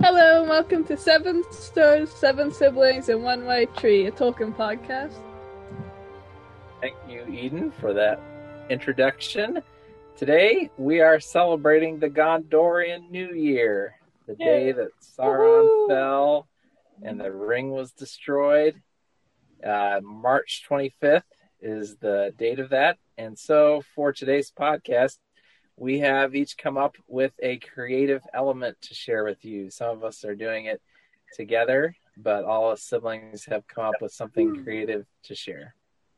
Hello, and welcome to Seven Stars, Seven Siblings, and One White Tree, a Tolkien podcast. Thank you, Eden, for that introduction. Today, we are celebrating the Gondorian New Year, the day that Sauron fell and the ring was destroyed. March 25th is the date of that. And so, for today's podcast, we have each come up with a creative element to share with you. Some of us are doing it together, but all us siblings have come up with something creative to share.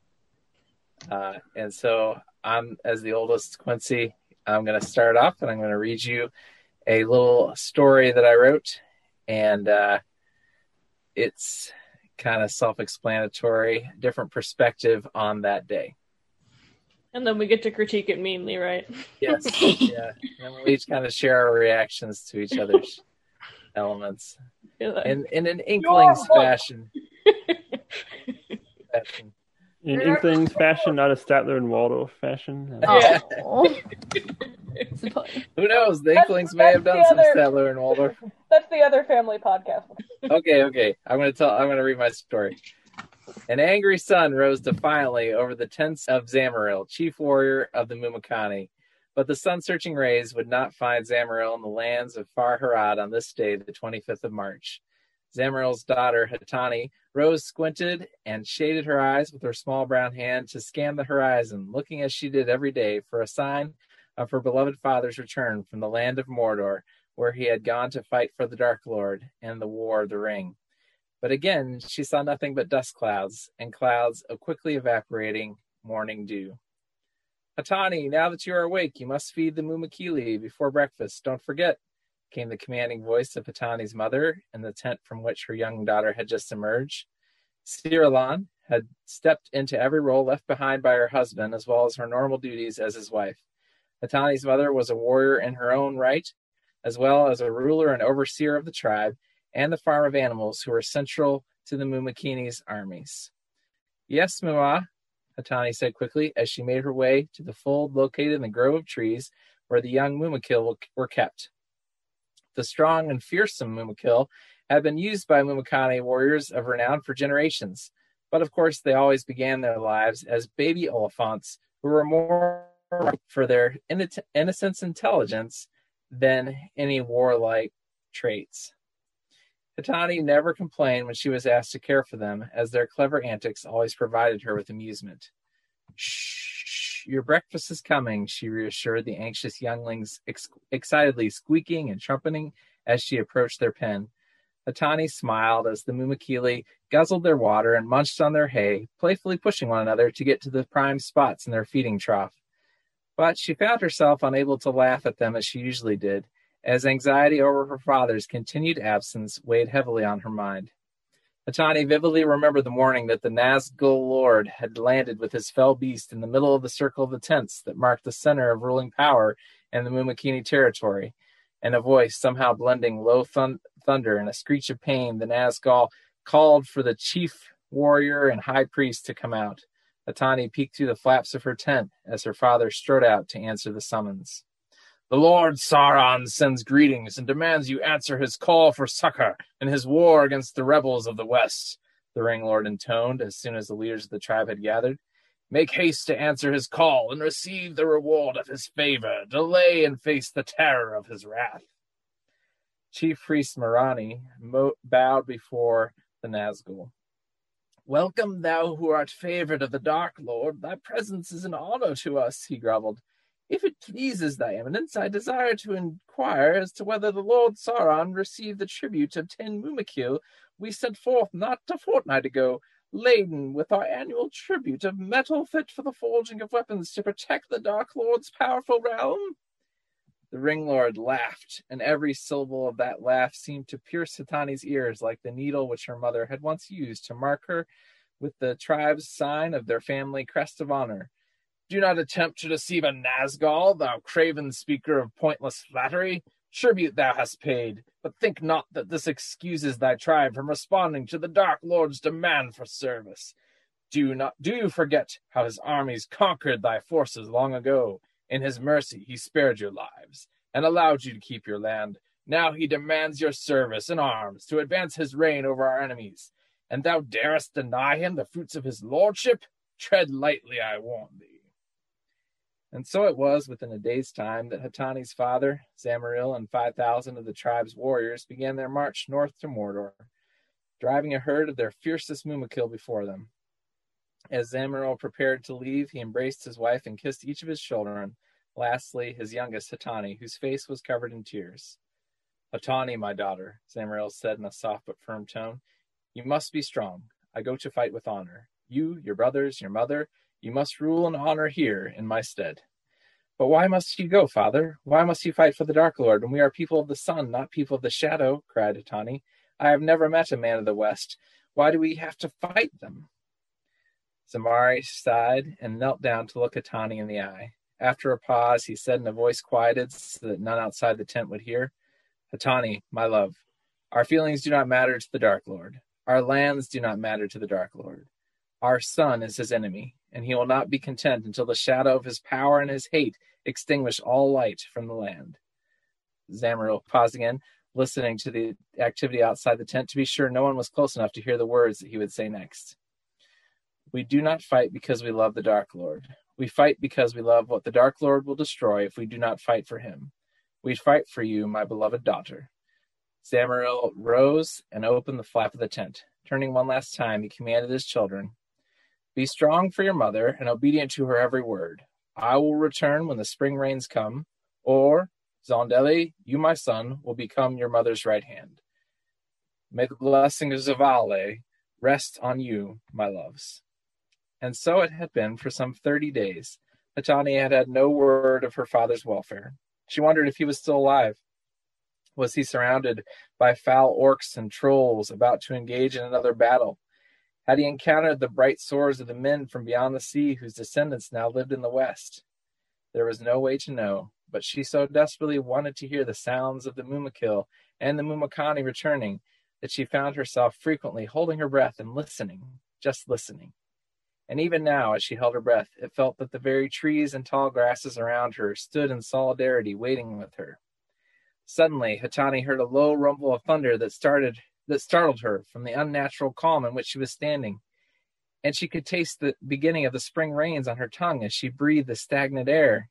And so I'm, as the oldest, Quincy, I'm going to start off and I'm going to read you a little story that I wrote. And it's kind of self-explanatory, different perspective on that day. And then we get to critique it meanly, right? Yes, yeah. And we each kind of share our reactions to each other's elements. In an Inklings fashion. In Inklings fashion, not a Statler and Waldorf fashion. Yeah. Who knows? The Inklings may have done some Statler and Waldorf. That's the other family podcast. Okay. I'm gonna read my story. An angry sun rose defiantly over the tents of Zamaril, chief warrior of the Mumakani. But the sun-searching rays would not find Zamaril in the lands of Far Harad on this day, the 25th of March. Zamaril's daughter, Hatani, rose squinted and shaded her eyes with her small brown hand to scan the horizon, looking as she did every day for a sign of her beloved father's return from the land of Mordor, where he had gone to fight for the Dark Lord and the War of the Ring. But again, she saw nothing but dust clouds and clouds of quickly evaporating morning dew. Hatani, now that you are awake, you must feed the Mumakili before breakfast. Don't forget, came the commanding voice of Hatani's mother in the tent from which her young daughter had just emerged. Cirilan had stepped into every role left behind by her husband, as well as her normal duties as his wife. Hatani's mother was a warrior in her own right, as well as a ruler and overseer of the tribe, and the farm of animals who were central to the Mumakini's armies. Yes, Mama, Hatani said quickly as she made her way to the fold located in the grove of trees where the young Mumakil were kept. The strong and fearsome Mumakil had been used by Mumakani warriors of renown for generations, but of course they always began their lives as baby Oliphants who were more for their innocence and intelligence than any warlike traits. Hatani never complained when she was asked to care for them, as their clever antics always provided her with amusement. Shh, your breakfast is coming, she reassured the anxious younglings, excitedly squeaking and trumpeting as she approached their pen. Hatani smiled as the Mumakili guzzled their water and munched on their hay, playfully pushing one another to get to the prime spots in their feeding trough. But she found herself unable to laugh at them as she usually did, as anxiety over her father's continued absence weighed heavily on her mind. Hatani vividly remembered the morning that the Nazgul Lord had landed with his fell beast in the middle of the circle of the tents that marked the center of ruling power in the Mumakini territory, and a voice somehow blending low thunder and a screech of pain, the Nazgul called for the chief warrior and high priest to come out. Hatani peeked through the flaps of her tent as her father strode out to answer the summons. The Lord Sauron sends greetings and demands you answer his call for succor in his war against the rebels of the West, the Ring Lord intoned as soon as the leaders of the tribe had gathered. Make haste to answer his call and receive the reward of his favor. Delay and face the terror of his wrath. Chief Priest Morani bowed before the Nazgul. Welcome, thou who art favored of the Dark Lord. Thy presence is an honor to us, he grumbled. If it pleases thy eminence, I desire to inquire as to whether the Lord Sauron received the tribute of 10 Mumakil we sent forth not a fortnight ago, laden with our annual tribute of metal fit for the forging of weapons to protect the Dark Lord's powerful realm. The Ring Lord laughed, and every syllable of that laugh seemed to pierce Hatani's ears like the needle which her mother had once used to mark her with the tribe's sign of their family crest of honor. Do not attempt to deceive a Nazgul, thou craven speaker of pointless flattery. Tribute thou hast paid, but think not that this excuses thy tribe from responding to the Dark Lord's demand for service. Do you forget how his armies conquered thy forces long ago? In his mercy he spared your lives, and allowed you to keep your land. Now he demands your service and arms to advance his reign over our enemies, and thou darest deny him the fruits of his lordship? Tread lightly, I warn thee. And so it was within a day's time that Hatani's father, Zamaril, and 5,000 of the tribe's warriors began their march north to Mordor, driving a herd of their fiercest Mumakil before them. As Zamaril prepared to leave, he embraced his wife and kissed each of his children, lastly his youngest, Hatani, whose face was covered in tears. Hatani, my daughter, Zamaril said in a soft but firm tone, you must be strong. I go to fight with honor. You, your brothers, your mother, you must rule and honor here in my stead. But why must you go, father? Why must you fight for the Dark Lord when we are people of the sun, not people of the shadow? Cried Hatani. I have never met a man of the West. Why do we have to fight them? Zamari sighed and knelt down to look Hatani in the eye. After a pause, he said in a voice quieted so that none outside the tent would hear, Hatani, my love, our feelings do not matter to the Dark Lord. Our lands do not matter to the Dark Lord. Our sun is his enemy, and he will not be content until the shadow of his power and his hate extinguish all light from the land. Zamaril paused again, listening to the activity outside the tent to be sure no one was close enough to hear the words that he would say next. We do not fight because we love the Dark Lord. We fight because we love what the Dark Lord will destroy if we do not fight for him. We fight for you, my beloved daughter. Zamaril rose and opened the flap of the tent. Turning one last time, he commanded his children, be strong for your mother and obedient to her every word. I will return when the spring rains come, or, Zondeli, you, my son, will become your mother's right hand. May the blessing of Zavale rest on you, my loves. And so it had been for some 30 days. Hatani had had no word of her father's welfare. She wondered if he was still alive. Was he surrounded by foul orcs and trolls about to engage in another battle? Had he encountered the bright swords of the men from beyond the sea whose descendants now lived in the west? There was no way to know, but she so desperately wanted to hear the sounds of the Mumakil and the Mumakani returning that she found herself frequently holding her breath and listening, just listening. And even now, as she held her breath, it felt that the very trees and tall grasses around her stood in solidarity waiting with her. Suddenly, Hatani heard a low rumble of thunder that startled her from the unnatural calm in which she was standing, and she could taste the beginning of the spring rains on her tongue as she breathed the stagnant air.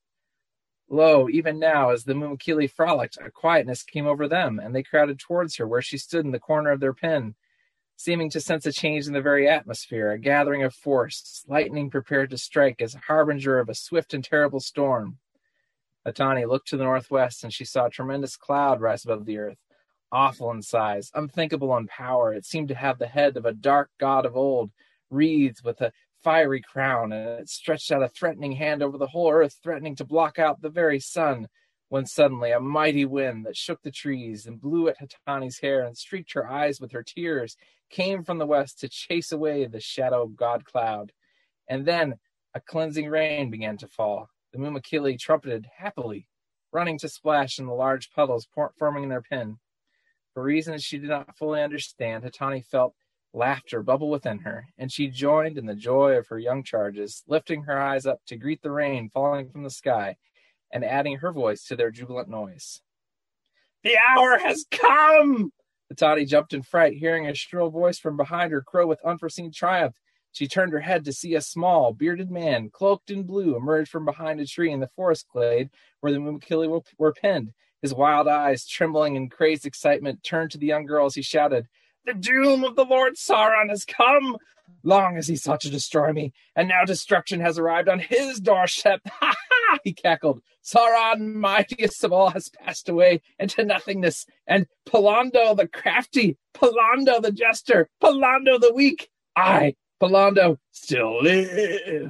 Lo, even now, as the Mumakili frolicked, a quietness came over them, and they crowded towards her where she stood in the corner of their pen, seeming to sense a change in the very atmosphere, a gathering of force, lightning prepared to strike as a harbinger of a swift and terrible storm. Hatani looked to the northwest, and she saw a tremendous cloud rise above the earth. Awful in size, unthinkable in power, it seemed to have the head of a dark god of old, wreathed with a fiery crown, and it stretched out a threatening hand over the whole earth, threatening to block out the very sun, when suddenly a mighty wind that shook the trees and blew at Hatani's hair and streaked her eyes with her tears came from the west to chase away the shadow of God cloud. And then a cleansing rain began to fall. The Mumakili trumpeted happily, running to splash in the large puddles forming in their pen. For reasons she did not fully understand, Hatani felt laughter bubble within her, and she joined in the joy of her young charges, lifting her eyes up to greet the rain falling from the sky, and adding her voice to their jubilant noise. The hour has come! Hatani jumped in fright, hearing a shrill voice from behind her crow with unforeseen triumph. She turned her head to see a small, bearded man, cloaked in blue, emerge from behind a tree in the forest glade where the Mumakili were penned. His wild eyes, trembling in crazed excitement, turned to the young girl as he shouted, The doom of the Lord Sauron has come! Long has he sought to destroy me, and now destruction has arrived on his doorstep. Ha ha! He cackled. Sauron, mightiest of all, has passed away into nothingness, and Palando the crafty, Palando the jester, Palando the weak, I, Palando, still live.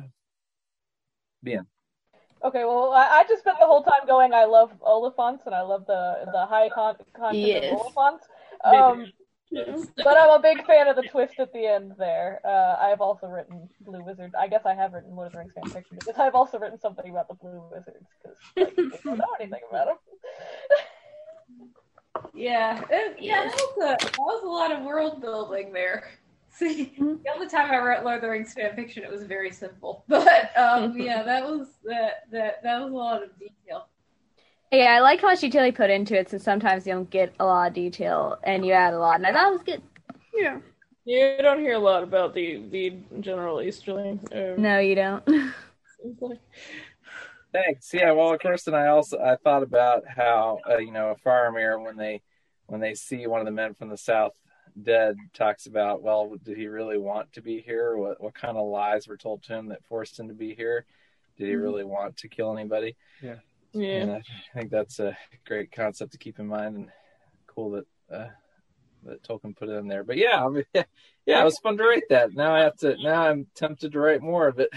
The end. Okay, well, I just spent the whole time going, I love Oliphants, and I love the high content of Oliphants. But I'm a big fan of the twist at the end there. I've also written Blue Wizard. I guess I have written Lord of the Rings fan fiction, because I've also written something about the Blue Wizards, because I don't know anything about them. That was a lot of world building there. See, the only time I wrote Lord of the Rings fan fiction, it was very simple. But that was a lot of detail. Yeah, I like how much detail he put into it, so sometimes you don't get a lot of detail, and you add a lot, and I thought it was good. Yeah. You don't hear a lot about the general Easterling. No, you don't. Thanks. Yeah. Well, of course, and I thought about how Faramir, when they see one of the men from the south dead, talks about, well, did he really want to be here? What kind of lies were told to him that forced him to be here? Did he really want to kill anybody? Yeah. Yeah. And I think that's a great concept to keep in mind, and cool that Tolkien put it in there. But yeah, I mean, yeah, it was fun to write that. Now I'm tempted to write more of it.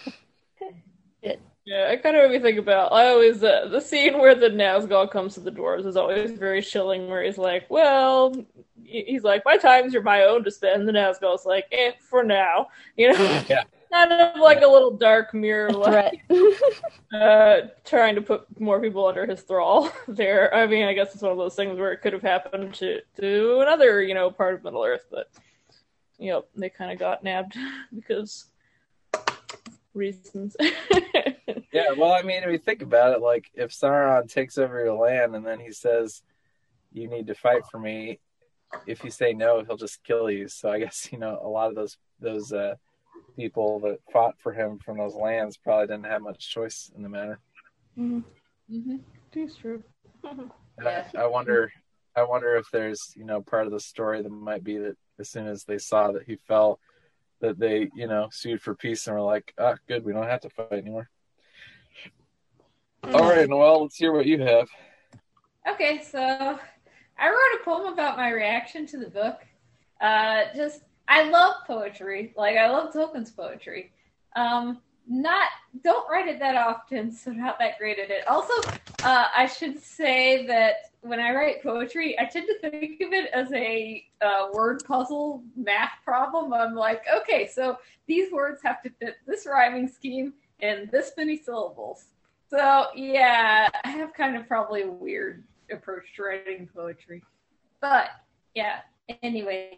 Yeah, I kind of made me think about, I always, the scene where the Nazgul comes to the dwarves is always very chilling, where he's like, well, he's like, my times are my own to spend. The Nazgul's like, for now, Yeah. Kind of like a little dark mirror, like, trying to put more people under his thrall there. I mean, I guess it's one of those things where it could have happened to another, part of Middle Earth, but, they kind of got nabbed because reasons. Yeah, well, I mean, if you think about it, like, if Sauron takes over your land and then he says, you need to fight for me, if you say no, he'll just kill you. So I guess, a lot of those people that fought for him from those lands probably didn't have much choice in the matter. Mm-hmm. It's true. I wonder if there's, part of the story that might be that as soon as they saw that he fell, that they, sued for peace and were like, oh, good, we don't have to fight anymore. All right, Noelle, let's hear what you have. Okay, so I wrote a poem about my reaction to the book. I love poetry. Like, I love Tolkien's poetry. Don't write it that often, so not that great at it. Also, I should say that when I write poetry, I tend to think of it as a word puzzle math problem. I'm like, okay, so these words have to fit this rhyming scheme and this many syllables. So, yeah, I have kind of probably a weird approach to writing poetry. But, yeah, anyway,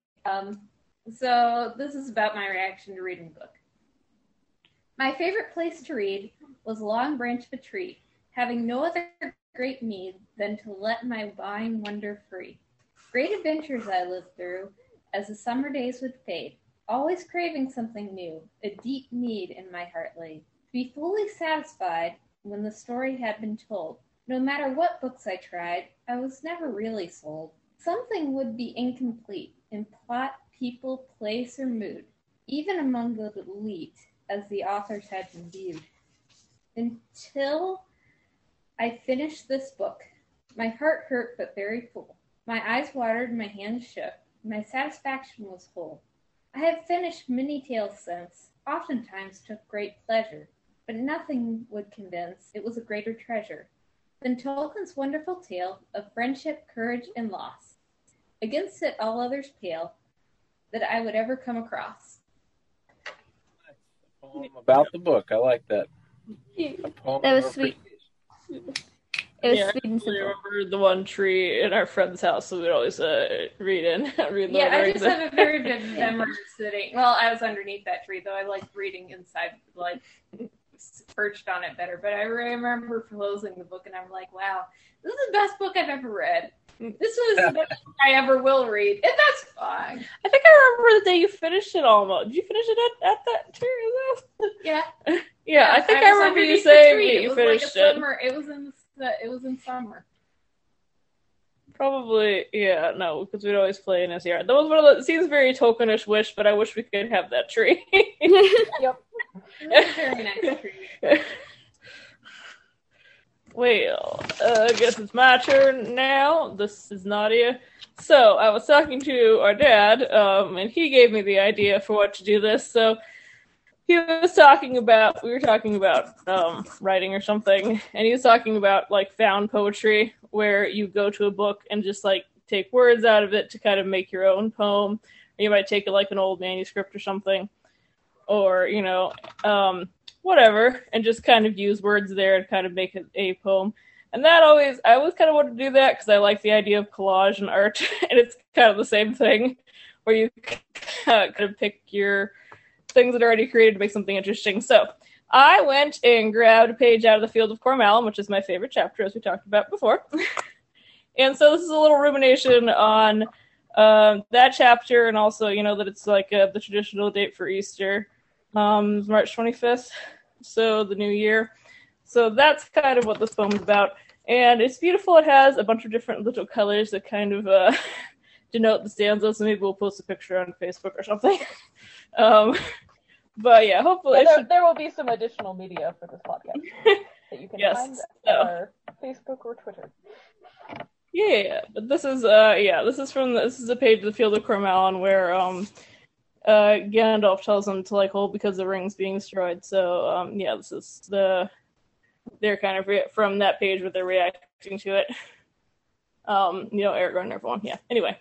so this is about my reaction to reading the book. My favorite place to read was a long branch of a tree, having no other great need than to let my mind wander free. Great adventures I lived through as the summer days would fade, always craving something new, a deep need in my heart laid. To be fully satisfied when the story had been told. No matter what books I tried, I was never really sold. Something would be incomplete in plot, people, place, or mood, even among the elite, as the authors had been viewed. Until I finished this book, my heart hurt but very full. My eyes watered, my hands shook, my satisfaction was full. I have finished many tales since, oftentimes took great pleasure, but nothing would convince it was a greater treasure than Tolkien's wonderful tale of friendship, courage, and loss. Against it all others pale that I would ever come across. A poem about the book. I like that. That was sweet. It was sweet and simple. I remember the one tree in our friend's house, so we'd always read the Yeah, I just have a very vivid memory of sitting. Well, I was underneath that tree, though I liked reading inside, like, perched on it better. But I remember closing the book, and I'm like, wow, this is the best book I've ever read. This was the best book I ever will read, and that's fine. I think I remember the day you finished it almost. Did you finish it at that tree? Yeah. Yeah, I think I remember you saying that you finished it. Summer. It was in summer. Probably, yeah, no, because we'd always play in his yard. That was one of the, it seems very Tolkienish wish, but I wish we could have that tree. Yep. It was a very nice tree. Well, I guess it's my turn now. This is Nadia. So, I was talking to our dad, and he gave me the idea for what to do this, so we were talking about writing or something, and he was talking about, like, found poetry, where you go to a book and just, like, take words out of it to kind of make your own poem. Or you might take, like, an old manuscript or something, or, whatever, and just kind of use words there and kind of make it a poem. And I always kind of wanted to do that because I like the idea of collage and art, and it's kind of the same thing, where you kind of pick your things that are already created to make something interesting. So I went and grabbed a page out of the Field of Cormallen, which is my favorite chapter, as we talked about before. And so this is a little rumination on that chapter, and also, that it's like the traditional date for Easter, March 25th, so the new year. So that's kind of what this poem is about. And it's beautiful. It has a bunch of different little colors that kind of denote the stanza, so maybe we'll post a picture on Facebook or something. But yeah, hopefully... There will be some additional media for this podcast that you can find on our Facebook or Twitter. Yeah, but this is this is a page of the Field of Cormallen where Gandalf tells them to hold because the ring's being destroyed. So this is they're kind of from that page where they're reacting to it. Aragorn and everyone. Yeah. Anyway.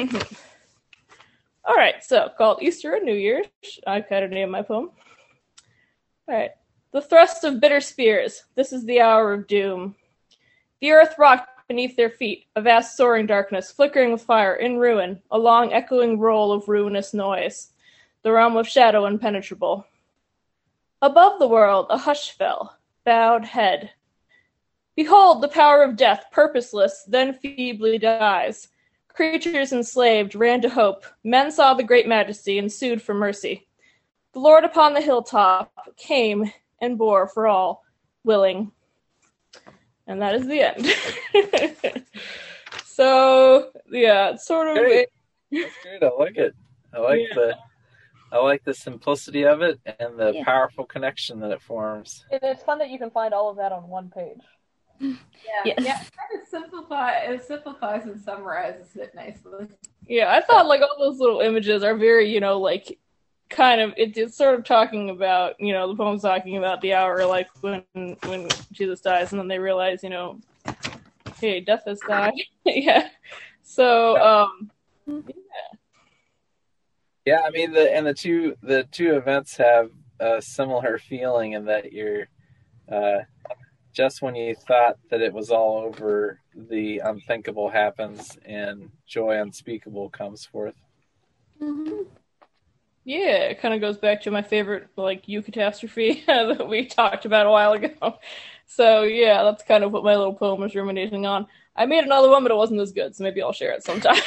All right. So called Easter and New Year's. I kind of named my poem. All right. The thrust of bitter spears. This is the hour of doom. The earth rocked beneath their feet, a vast soaring darkness, flickering with fire, in ruin, a long echoing roll of ruinous noise, the realm of shadow impenetrable. Above the world, a hush fell, bowed head. Behold, the power of death, purposeless, then feebly dies. Creatures enslaved ran to hope. Men saw the great majesty and sued for mercy. The Lord upon the hilltop came and bore for all, willing. And that is the end. So, yeah, it's sort of... Great. That's great. I like it. I like the simplicity of it and the powerful connection that it forms. It's fun that you can find all of that on one page. Yeah, it kind of simplifies and summarizes it nicely. Yeah, I thought all those little images are very, kind of, it's sort of talking about, the poem's talking about the hour, when Jesus dies, and then they realize, hey, death has died. Yeah. So, Yeah, I mean, the two events have a similar feeling in that you're, just when you thought that it was all over, the unthinkable happens and joy unspeakable comes forth. Mm-hmm. Yeah, it kind of goes back to my favorite, eucatastrophe that we talked about a while ago. So, yeah, that's kind of what my little poem was ruminating on. I made another one, but it wasn't as good, so maybe I'll share it sometime.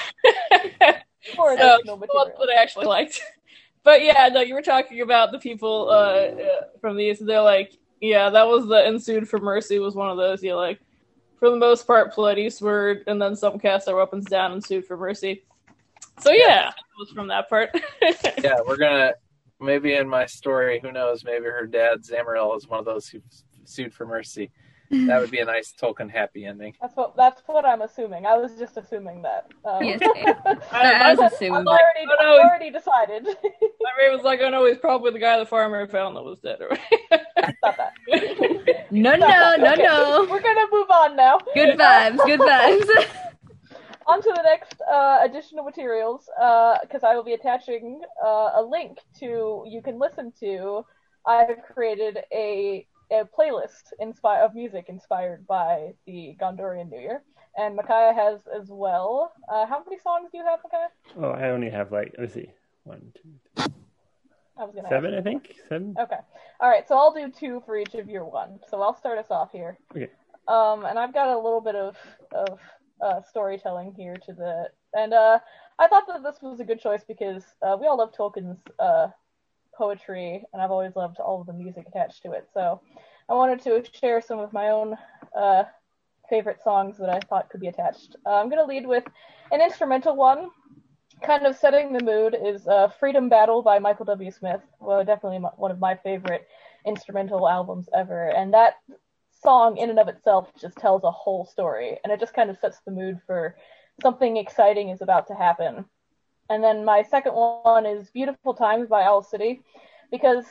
Or so, what I actually liked. But, yeah, no, you were talking about the people from these. They're that was the ensued for mercy was one of those. For the most part, fled eastward, and then some cast their weapons down and sued for mercy. So, yeah, it was from that part. Yeah, we're going to, maybe in my story, who knows, maybe her dad, Zamriel, is one of those who sued for mercy. That would be a nice Tolkien happy ending. That's what I'm assuming. I was just assuming that. Yes, I was assuming. I've already decided. My Ray was like, oh no, he's probably the guy the farmer found that was dead. Stop that. No. We're going to move on now. Good vibes. On to the next addition of materials, because I will be attaching a link you can listen to. I've created a playlist of music inspired by the Gondorian New Year, and Micaiah has as well. How many songs do you have, Micaiah? Oh, I only have let's see, 1, 2, 3. I was gonna 7, I think. 7. Okay. All right. So I'll do 2 for each of your one. So I'll start us off here. Okay. And I've got a little bit of storytelling here and I thought that this was a good choice because we all love Tolkien's poetry, and I've always loved all of the music attached to it. So I wanted to share some of my own favorite songs that I thought could be attached. I'm going to lead with an instrumental one. Kind of setting the mood is Freedom Battle by Michael W. Smith. Well, definitely one of my favorite instrumental albums ever. And that song in and of itself just tells a whole story, and it just kind of sets the mood for something exciting is about to happen. And then my second one is Beautiful Times by Owl City, because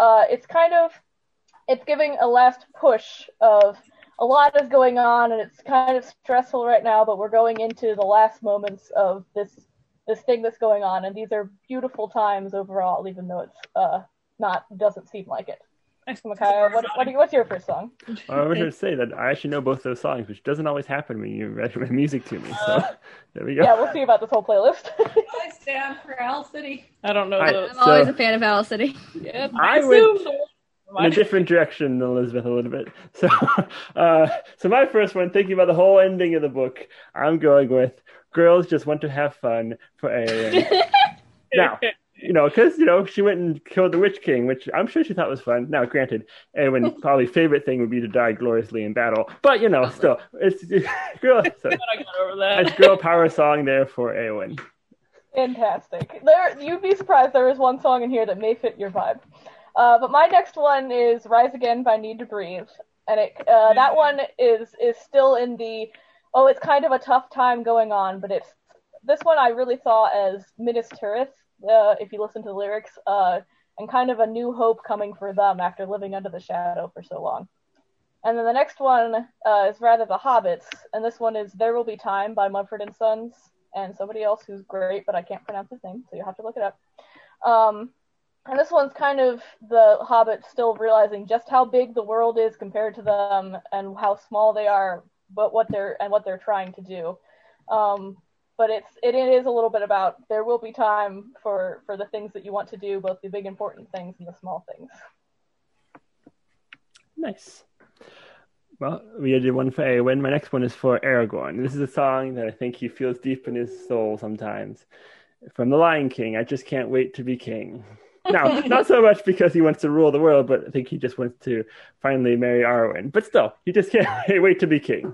it's giving a last push of a lot is going on, and it's kind of stressful right now, but we're going into the last moments of this thing that's going on, and these are beautiful times overall, even though it's doesn't seem like it. Micaiah, what's your first song? I was going to say that I actually know both those songs, which doesn't always happen when you recommend music to me. So there we go. Yeah, we'll see about this whole playlist. I stand for Owl City. I don't know. I'm always a fan of Owl City. Yeah, I in a different direction than Elizabeth a little bit. So, so my first one, thinking about the whole ending of the book, I'm going with girls just want to have fun for Eowyn. Now, because, she went and killed the Witch King, which I'm sure she thought was fun. Now, granted, Eowyn's probably favorite thing would be to die gloriously in battle. But, still, it's girl, so, nice girl power song there for Eowyn. Fantastic. You'd be surprised there is one song in here that may fit your vibe. But my next one is Rise Again by Need to Breathe. And that one is still in the, it's kind of a tough time going on, but this one I really saw as Minas Tirith, if you listen to the lyrics, and kind of a new hope coming for them after living under the shadow for so long. And then the next one is rather The Hobbits, and this one is There Will Be Time by Mumford & Sons, and somebody else who's great, but I can't pronounce his name, so you'll have to look it up. And this one's kind of the Hobbits still realizing just how big the world is compared to them, and how small they are, but what they're trying to do. But it is a little bit about there will be time for the things that you want to do, both the big important things and the small things. Nice. Well, we did one for Eowyn. My next one is for Aragorn. This is a song that I think he feels deep in his soul sometimes. From The Lion King, I Just Can't Wait to Be King. Now, not so much because he wants to rule the world, but I think he just wants to finally marry Arwen. But still, he just can't wait to be king.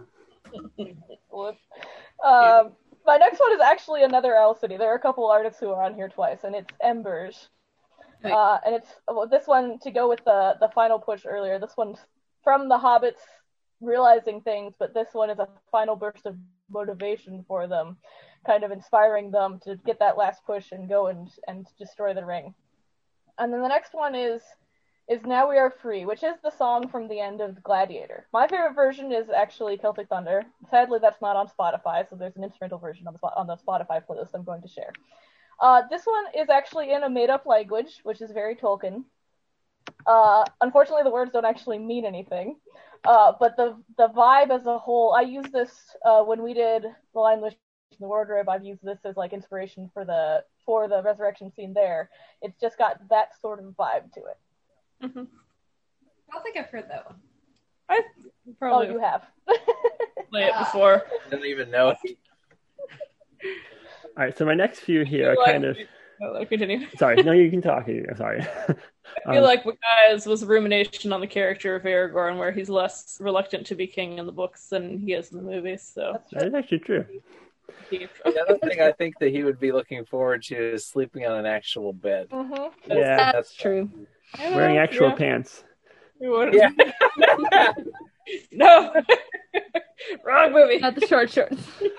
My next one is actually another Owl City. There are a couple artists who are on here twice, and it's Embers. Right. And it's this one, to go with the final push earlier, this one's from the Hobbits realizing things, but this one is a final burst of motivation for them, kind of inspiring them to get that last push and go and destroy the ring. And then the next one is Now We Are Free, which is the song from the end of Gladiator. My favorite version is actually Celtic Thunder. Sadly, that's not on Spotify, so there's an instrumental version on the Spotify playlist I'm going to share. This one is actually in a made-up language, which is very Tolkien. Unfortunately, the words don't actually mean anything. But the vibe as a whole, I used this when we did The Lion, the Witch, and the Wardrobe. I've used this as like inspiration for the resurrection scene there. It's just got that sort of vibe to it. Mm-hmm. I don't think I've heard that one. I probably you have. Play it before. Didn't even know it. All right, so my next few here are kind of... Continue. Sorry, no, you can talk. I'm sorry. I feel like Guys was a rumination on the character of Aragorn, where he's less reluctant to be king in the books than he is in the movies. So that is actually true. The other thing I think that he would be looking forward to is sleeping on an actual bed. Mm-hmm. Yeah, that's true. Wearing actual pants. Yeah. No. Wrong movie. Not the short shorts.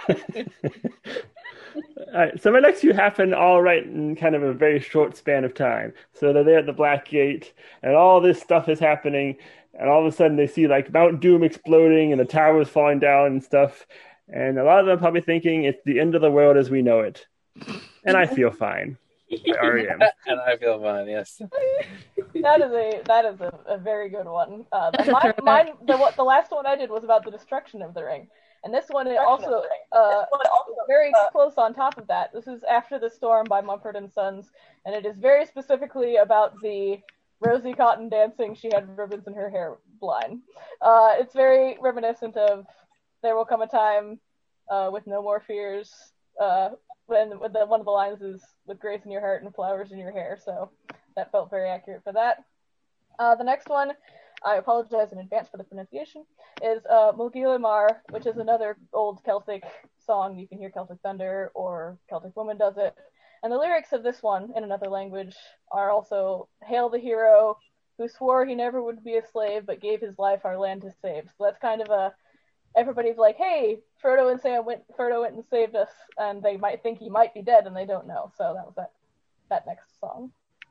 All right, so my next few happen all right in kind of a very short span of time. So they're there at the Black Gate, and all this stuff is happening, and all of a sudden they see like Mount Doom exploding and the towers falling down and stuff, and a lot of them probably thinking it's the end of the world as we know it. And I feel fine. I already am. And I feel fine, yes. That is a very good one. The last one I did was about the destruction of the ring. And this one is also very close on top of that. This is After the Storm by Mumford & Sons, and it is very specifically about the Rosie Cotton dancing. She had ribbons in her hair line. It's very reminiscent of There Will Come a Time with No More Fears. One of the lines is with grace in your heart and flowers in your hair, so that felt very accurate for that. The next one, I apologize in advance for the pronunciation, is Mulgila Mar, which is another old Celtic song. You can hear Celtic Thunder or Celtic Woman does it. And the lyrics of this one, in another language, are also, Hail the hero who swore he never would be a slave but gave his life our land to save. So that's kind of everybody's like, hey, Frodo went and saved us, and they might think he might be dead and they don't know. So that was that next song.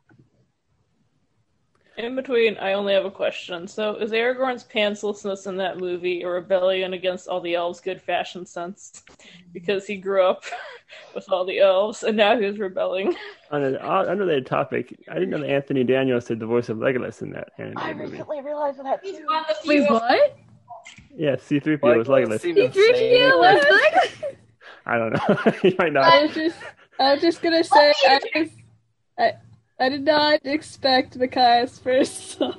In between, I only have a question. So, is Aragorn's pantslessness in that movie a rebellion against all the elves' good fashion sense? Because he grew up with all the elves, and now he's rebelling. On an unrelated topic, I didn't know that Anthony Daniels did the voice of Legolas in that animated movie. I recently realized that. Wait, what? Yeah, C-3PO was Legolas. C-3PO was Legolas? I don't know. He might not. I was just gonna say, I did not expect Micaiah's first song.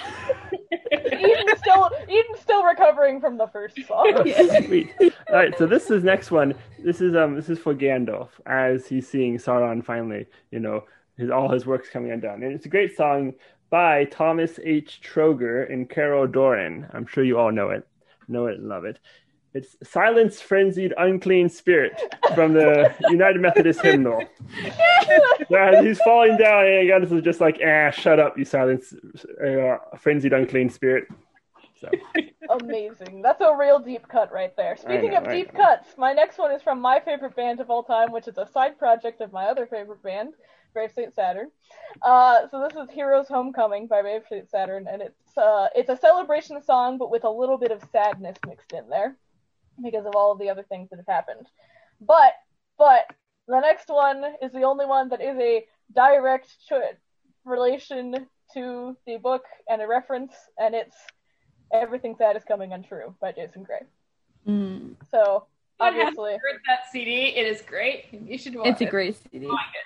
Eden's still recovering from the first song. Sweet. All right, so this is next one. This is for Gandalf as he's seeing Sauron finally. All his work's coming undone, and it's a great song by Thomas H. Troger and Carol Doran. I'm sure you all know it, and love it. It's "Silence, Frenzied, Unclean Spirit" from the United Methodist Hymnal. As he's falling down, and Gandalf is just like, shut up, you silence, frenzied, unclean spirit. So. Amazing. That's a real deep cut right there. Speaking of deep cuts, my next one is from my favorite band of all time, which is a side project of my other favorite band, Brave St. Saturn. So this is Heroes Homecoming by Brave St. Saturn, and it's a celebration song, but with a little bit of sadness mixed in there because of all of the other things that have happened. But the next one is the only one that is a direct relation to the book and a reference, and it's Everything Sad is Coming Untrue by Jason Gray. So, obviously. I haven't heard that CD. It is great. You should watch it. It's a great CD.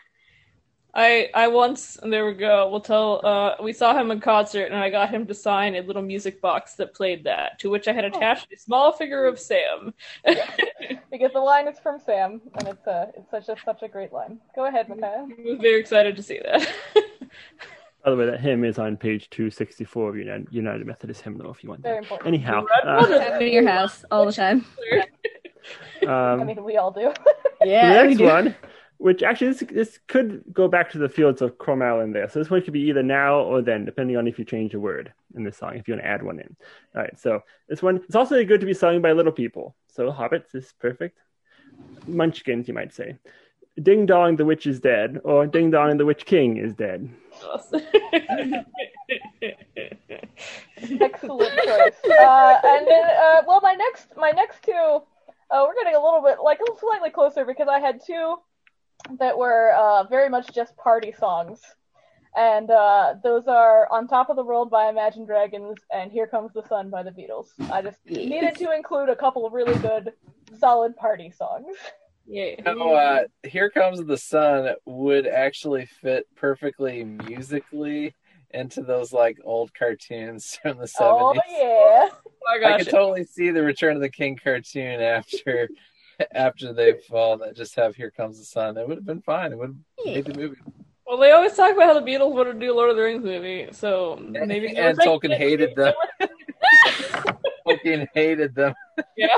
I once, there we go, we saw him in concert, and I got him to sign a little music box that played that, to which I had attached a small figure of Sam. Because the line is from Sam, and it's such a great line. Go ahead, Micaiah. I was very excited to see that. By the way, that hymn is on page 264 of United Methodist Hymnal, if you want that. Very important. Anyhow. Have it in your house all the time. I mean, we all do. Yeah, the next one, which actually this could go back to the fields of Cornwall in there. So this one could be either now or then, depending on if you change a word in this song, if you want to add one in. All right, so this one, it's also good to be sung by little people. So hobbits is perfect. Munchkins, you might say. Ding Dong, the witch is dead, or Ding Dong and the witch king is dead. Excellent choice. And then, my next two, we're getting a little bit, slightly closer because I had two that were very much just party songs. And those are On Top of the World by Imagine Dragons and Here Comes the Sun by the Beatles. I just needed to include a couple of really good, solid party songs. Yeah. Here Comes the Sun would actually fit perfectly musically into those old cartoons from the 70s. Oh yeah. Oh my gosh. I could totally see the Return of the King cartoon after they fall that just have Here Comes the Sun. It would have been fine. It would have made the movie. Well, they always talk about how the Beatles wanted to do a Lord of the Rings movie, so maybe. And Tolkien hated them. Tolkien hated them. Yeah.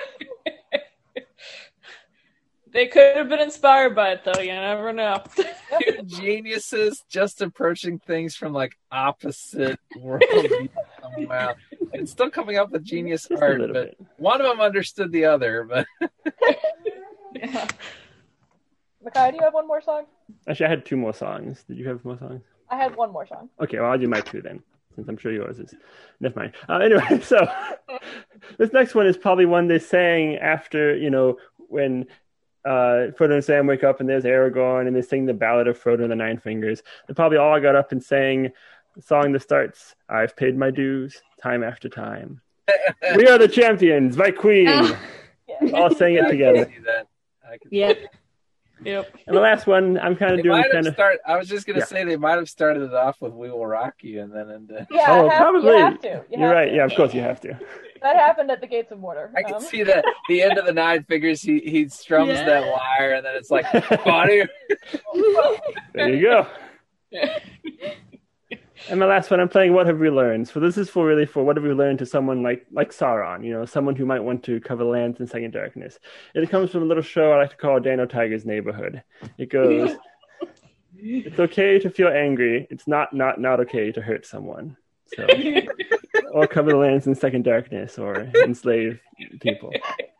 They could have been inspired by it, though. You never know. Two geniuses just approaching things from opposite worldviews. Wow. And still coming up with genius art, but one of them understood the other. But yeah. Micaiah, do you have one more song? Actually, I had two more songs. Did you have more songs? I had one more song. Okay, well, I'll do my two then, since I'm sure yours is. Never mind. Anyway, so this next one is probably one they sang after, when Frodo and Sam wake up and there's Aragorn and they sing the Ballad of Frodo and the Nine Fingers. They probably all got up and sang the song that starts, I've paid my dues time after time. We are the champions by Queen. All sang it together. Yep. And the last one, I'm kind of doing I was just going to say they might have started it off with We Will Rock You and then into... Yeah, probably. You have to. You're right. Yeah, of course you have to. That happened at the Gates of Mordor. I can see that the end of the Nine Fingers, he strums that lyre, and then it's like, buddy. There you go. And my last one, I'm playing What Have We Learned? So this is for what have we learned to someone like Sauron, someone who might want to cover lands in Second Darkness. It comes from a little show I like to call Dano Tiger's Neighborhood. It goes, it's okay to feel angry. It's not okay to hurt someone. So, or cover the lands in Second Darkness, or enslave people.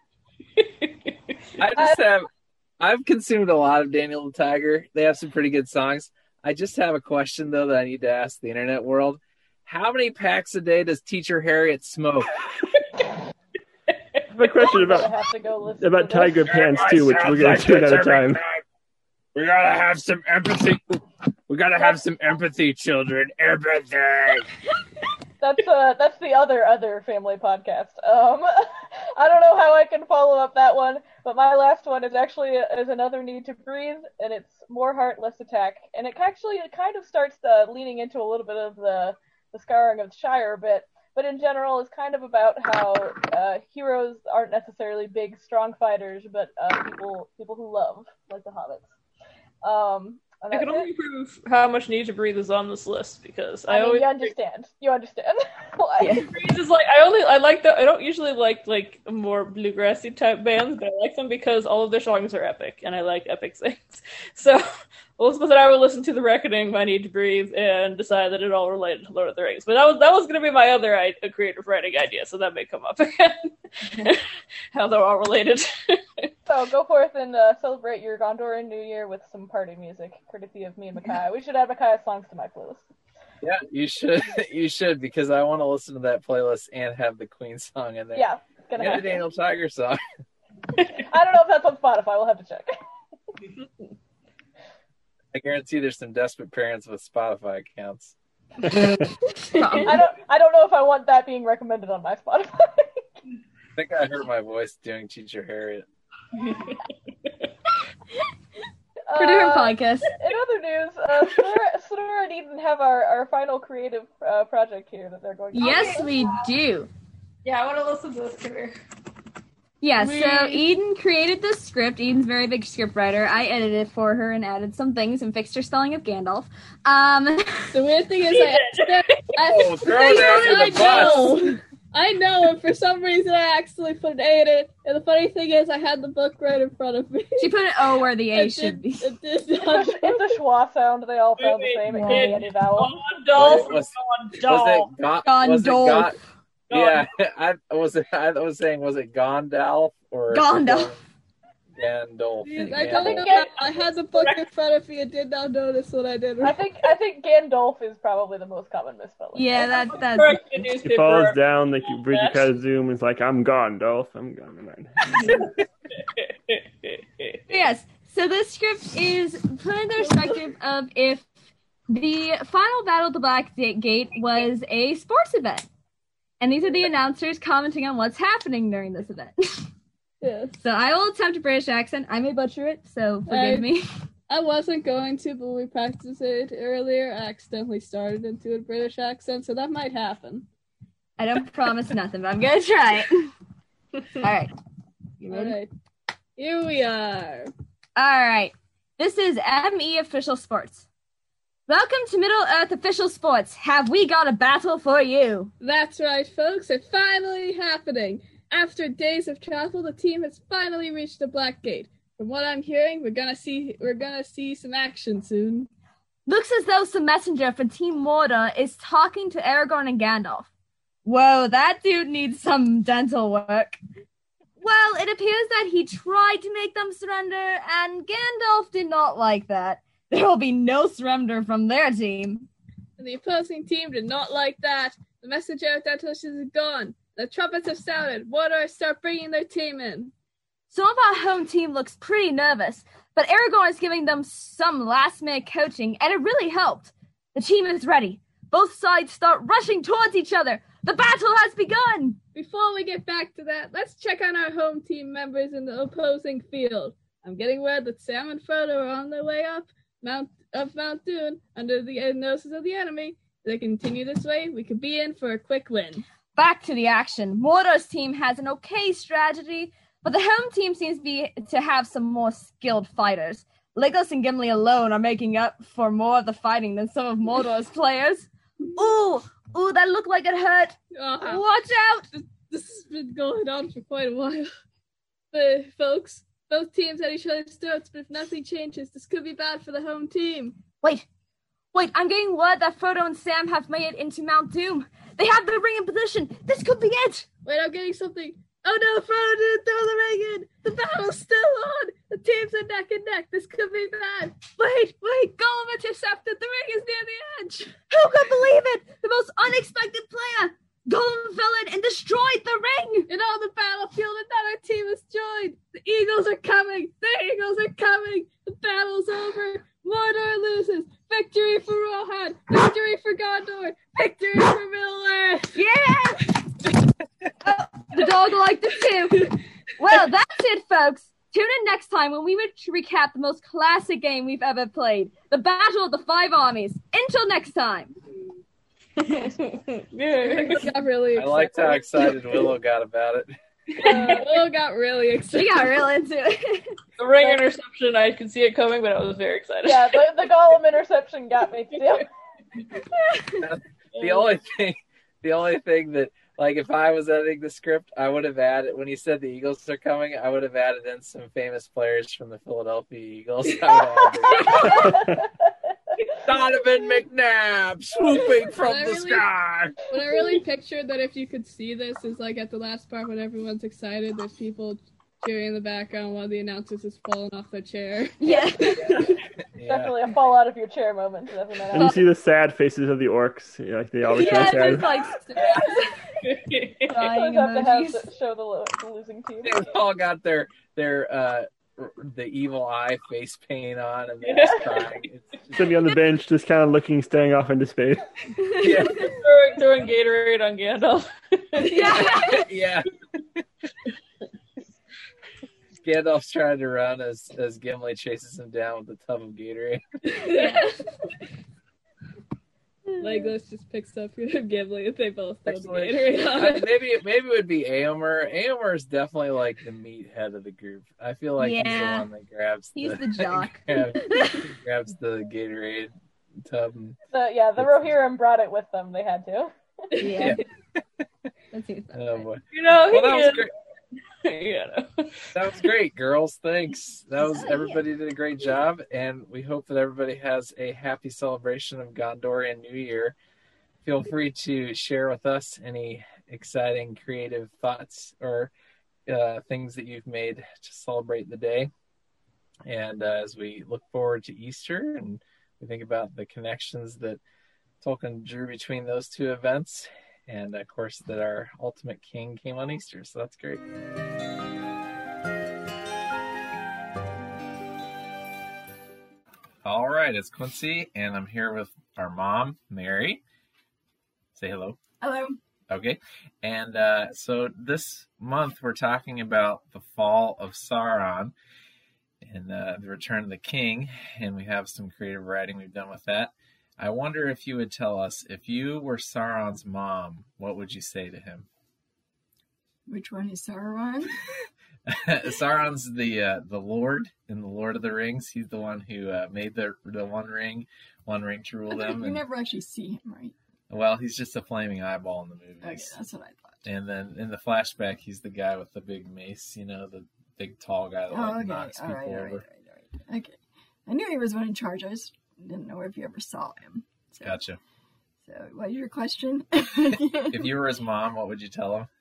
I've consumed a lot of Daniel the Tiger. They have some pretty good songs. I just have a question, though, that I need to ask the internet world. How many packs a day does Teacher Harriet smoke? I have a question about Tiger Pants, too, which we're going to do another time. We gotta have some empathy. We gotta have some empathy, children. Empathy. That's the other family podcast. I don't know how I can follow up that one, but my last one is actually another Need to Breathe, and it's More Heart, Less Attack, and it kind of starts leaning into a little bit of the Scouring of the Shire a bit, but in general is kind of about how heroes aren't necessarily big, strong fighters, but people who love, like the hobbits. I can only prove how much Need to Breathe is on this list because I mean, always you understand. Why? Need to Breathe is like I don't usually like more bluegrassy type bands, but I like them because all of their songs are epic, and I like epic things. So Elizabeth and I will listen to The Reckoning by Need to Breathe and decide that it all related to Lord of the Rings. But that was going to be my other creative writing idea, so that may come up again. How they're all related. So go forth and celebrate your Gondorian New Year with some party music, courtesy of me and Micaiah. We should add Micaiah's songs to my playlist. Yeah, you should. You should, because I want to listen to that playlist and have the Queen song in there. Yeah, it's gonna happen. The Daniel Tiger song. I don't know if that's on Spotify. We'll have to check. I guarantee there's some desperate parents with Spotify accounts. I don't know if I want that being recommended on my Spotify. I think I heard my voice doing Teacher Harriet. For different podcasts. In other news, Sonora and Eden have our final creative project here that they're going to Yes, we do. Yeah, I want to listen to this too. Yeah, so Eden created this script. Eden's a very big script writer. I edited it for her and added some things and fixed her spelling of Gandalf. The weird thing is I know, and for some reason I accidentally put an A in it, and the funny thing is I had the book right in front of me. She put an O where the A should be. It's a schwa sound. They all sound the same. It can't be any vowel. Gondalf. Yeah, I was saying, was it Gondalf or Gondalf? Gandalf. I don't know. I had the book in front of me and did not notice what I did. I think Gandalf is probably the most common misspelling. Yeah, that's. He falls down the bridge of Kazum. It's like, I'm Gondalf. I'm gone. Yes. So this script is put in the perspective of if the final battle of the Black Gate was a sports event. And these are the announcers commenting on what's happening during this event. Yes. So I will attempt a British accent. I may butcher it, so forgive me. I wasn't going to, but we practiced it earlier. I accidentally started into a British accent, so that might happen. I don't promise nothing, but I'm going to try it. All right. You ready? All right. Here we are. All right. This is ME Official Sports. Welcome to Middle-earth Official Sports. Have we got a battle for you? That's right, folks. It's finally happening. After days of travel, the team has finally reached the Black Gate. From what I'm hearing, we're gonna see some action soon. Looks as though some messenger for Team Mordor is talking to Aragorn and Gandalf. Whoa, that dude needs some dental work. Well, it appears that he tried to make them surrender, and Gandalf did not like that. There will be no surrender from their team. And the opposing team did not like that. The messenger of Dental is gone. The trumpets have sounded. Mordor start bringing their team in. Some of our home team looks pretty nervous, but Aragorn is giving them some last-minute coaching, and it really helped. The team is ready. Both sides start rushing towards each other. The battle has begun! Before we get back to that, let's check on our home team members in the opposing field. I'm getting word that Sam and Frodo are on their way up Mount Doom under the noses of the enemy. If they continue this way, we could be in for a quick win. Back to the action. Mordor's team has an okay strategy, but the home team seems to have some more skilled fighters. Legolas and Gimli alone are making up for more of the fighting than some of Mordor's players. Ooh, that looked like it hurt. Watch out! This has been going on for quite a while. But, folks, both teams at each other's throats, but if nothing changes, this could be bad for the home team. Wait, I'm getting word that Frodo and Sam have made it into Mount Doom. They have the ring in position. This could be it. Wait, I'm getting something. Oh no, Frodo didn't throw the ring in. The battle's still on. The teams are neck and neck. This could be bad. Wait, Gollum intercepted. The ring is near the edge. Who could believe it? The most unexpected player. Gollum fell in and destroyed the ring. In all the battlefield, another team has joined. The Eagles are coming. The battle's over. Mordor loses. Victory for Rohan. Victory for Gondor. Victory for Middle-earth. time when we would recap the most classic game we've ever played, the Battle of the Five Armies. Until next time. Got really I liked how excited Willow got about it. Willow got really excited. She got real into it. The ring interception, I could see it coming, but I was very excited. Yeah, the Gollum interception got me too. The only thing that, like, if I was editing the script, I would have added, when he said the Eagles are coming, I would have added in some famous players from the Philadelphia Eagles. Donovan McNabb swooping from the sky. What I really pictured that if you could see this is like at the last part when everyone's excited, there's people cheering in the background while the announcers is falling off their chair. Yeah. Definitely a fall out of your chair moment. And you see the sad faces of the orcs, like they always show Yeah, sad. just like crying Sometimes have to emojis. have to show the losing team. They all got their the evil eye face paint on, and they're just crying. It's Sitting on the bench, just kind of looking, staring off into space. yeah, Throwing Gatorade on Gandalf. yeah. Gandalf's trying to run as Gimli chases him down with a tub of Gatorade. Legolas just picks up Gimli and they both throw the Excellent. Gatorade on him. Maybe it would be Éomer. Éomer is definitely like the meathead of the group. I feel like he's the Yeah. one that grabs. He's the jock. grabs the Gatorade tub. And, The Rohirrim brought it with them. They had to. Yeah. That seems about oh right. boy. You know, Well, that was great. Yeah. That was great, girls. Thanks. Everybody did a great job, and we hope that everybody has a happy celebration of Gondorian New Year. Feel free to share with us any exciting, creative thoughts or things that you've made to celebrate the day. And as we look forward to Easter, and we think about the connections that Tolkien drew between those two events. And, of course, that our ultimate king came on Easter. So that's great. All right, it's Quincy, and I'm here with our mom, Mary. Say hello. Hello. Okay. And so this month we're talking about the fall of Sauron and the return of the king. And we have some creative writing we've done with that. I wonder if you would tell us, if you were Sauron's mom, what would you say to him? Which one is Sauron? Sauron's the Lord in the Lord of the Rings. He's the one who made the one ring to rule them. You never actually see him, right? Well, he's just a flaming eyeball in the movies. Okay, that's what I thought. And then in the flashback, he's the guy with the big mace, the big tall guy that knocks people over. Okay. I knew he was one in charge. I just didn't know if you ever saw him. So, Gotcha. So, what is your question? If you were his mom, what would you tell him?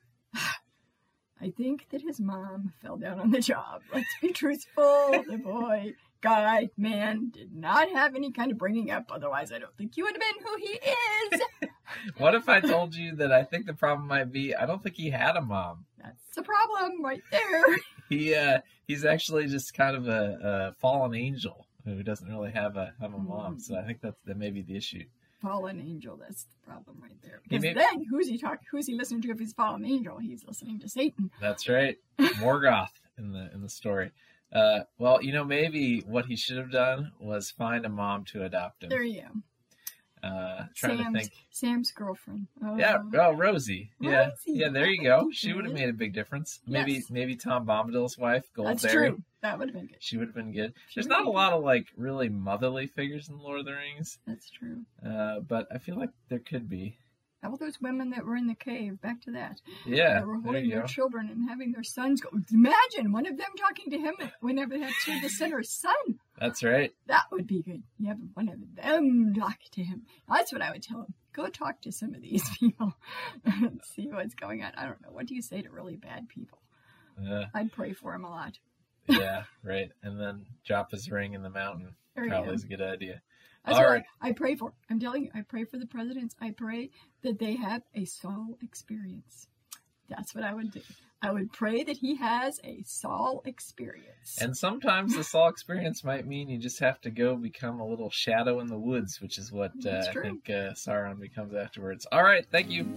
I think that his mom fell down on the job. Let's be truthful. The boy, guy, man did not have any kind of bringing up. Otherwise, I don't think he would have been who he is. What if I told you that I think the problem might be, I don't think he had a mom. That's the problem right there. He's actually just kind of a fallen angel who doesn't really have a mom. So I think that may be the issue. Fallen angel, that's the problem right there. Because then, who's he listening to if he's fallen angel? He's listening to Satan. That's right. Morgoth in the story. Well, maybe what he should have done was find a mom to adopt him. There you go. Trying to think. Sam's girlfriend. Oh. Yeah, Rosie. Yeah, there you go. Okay. She would have made a big difference. Yes. Maybe Tom Bombadil's wife, Goldberry. That's true. That would have been good. She would have been good. There's not a lot of really motherly figures in Lord of the Rings. That's true. But I feel like there could be. How about those women that were in the cave? Back to that. Yeah, they were holding their children and having their sons go. Imagine one of them talking to him whenever they had to the sinner's son. That's right. That would be good. You have one of them talk to him. That's what I would tell him. Go talk to some of these people and see what's going on. I don't know. What do you say to really bad people? I'd pray for him a lot. Yeah, right. And then drop his ring in the mountain. Probably is a good idea. That's all right. I pray for. I'm telling you, I pray for the presidents. I pray that they have a Saul experience. That's what I would do. I would pray that he has a Saul experience. And sometimes the Saul experience might mean you just have to go become a little shadow in the woods, which is what I think Sauron becomes afterwards. All right. Thank you.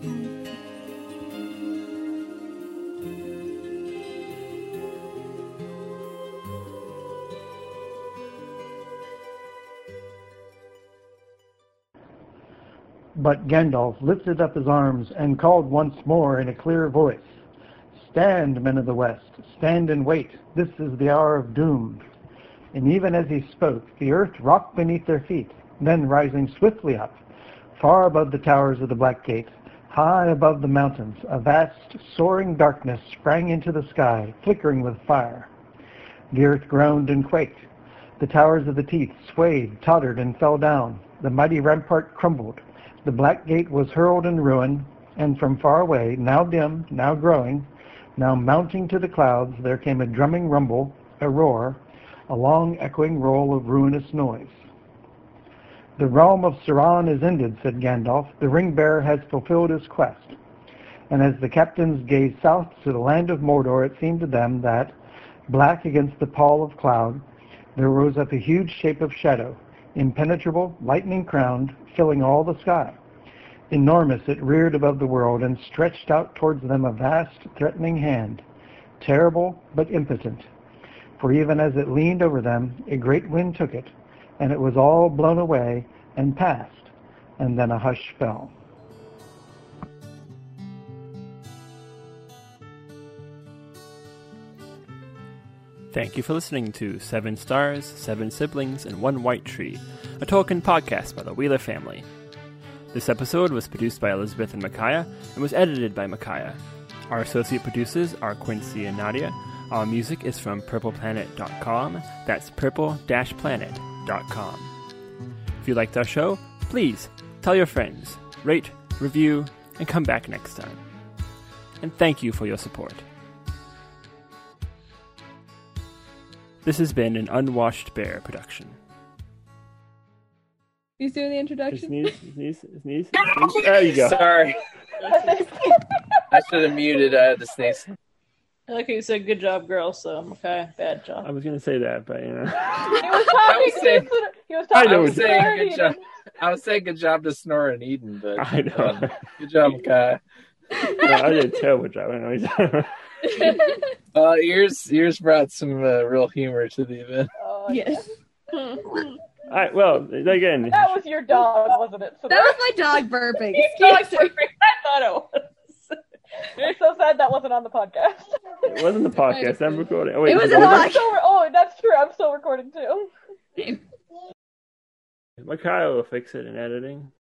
But Gandalf lifted up his arms and called once more in a clear voice, "Stand, men of the West, stand and wait. This is the hour of doom." And even as he spoke, the earth rocked beneath their feet, then rising swiftly up, far above the towers of the Black Gate, high above the mountains, a vast, soaring darkness sprang into the sky, flickering with fire. The earth groaned and quaked. The towers of the Teeth swayed, tottered, and fell down. The mighty rampart crumbled. The Black Gate was hurled in ruin, and from far away, now dim, now growing, now mounting to the clouds, there came a drumming rumble, a roar, a long echoing roll of ruinous noise. "The realm of Sauron is ended," said Gandalf. "The ring-bearer has fulfilled his quest." And as the captains gazed south to the land of Mordor, it seemed to them that, black against the pall of cloud, there rose up a huge shape of shadow, impenetrable, lightning-crowned, filling all the sky. Enormous it reared above the world and stretched out towards them a vast, threatening hand, terrible but impotent. For even as it leaned over them, a great wind took it, and it was all blown away and passed, and then a hush fell. Thank you for listening to 7 Stars, 7 Siblings, and 1 White Tree, a Tolkien podcast by the Wheeler family. This episode was produced by Elizabeth and Micaiah and was edited by Micaiah. Our associate producers are Quincy and Nadia. Our music is from purpleplanet.com. That's purple-planet.com. If you liked our show, please tell your friends, rate, review, and come back next time. And thank you for your support. This has been an Unwashed Bear production. He's doing the introduction. Sneeze. There you go. Sorry. I should have muted. I had to sneeze. Okay, you said good job, girl, so okay, bad job. I was going to say that, but He was talking good job. I was saying good job to Snore and Eden, but I know. Good job, Kai. No, I did a terrible job. Yours brought some real humor to the event. Yes. All right, well, again. That was your dog, wasn't it? So that was my dog burping. I thought it was. I'm so sad that wasn't on the podcast. It wasn't the podcast. I'm recording. Oh, wait, it was in the podcast. Oh, that's true. I'm still recording too. Micaiah will fix it in editing.